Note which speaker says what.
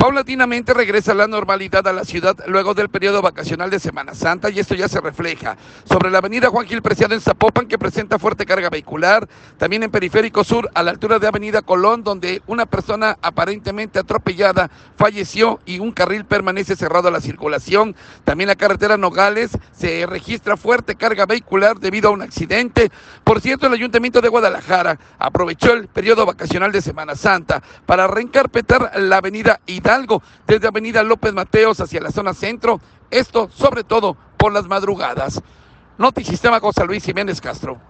Speaker 1: Paulatinamente regresa la normalidad a la ciudad luego del periodo vacacional de Semana Santa y esto ya se refleja sobre la avenida Juan Gil Preciado en Zapopan, que presenta fuerte carga vehicular, también en Periférico Sur a la altura de avenida Colón, donde una persona aparentemente atropellada falleció y un carril permanece cerrado a la circulación. También la carretera Nogales se registra fuerte carga vehicular debido a un accidente. Por cierto, el Ayuntamiento de Guadalajara aprovechó el periodo vacacional de Semana Santa para reencarpetar la avenida Hidalgo, desde avenida López Mateos hacia la zona centro, esto sobre todo por las madrugadas. Notisistema José Luis Jiménez Castro.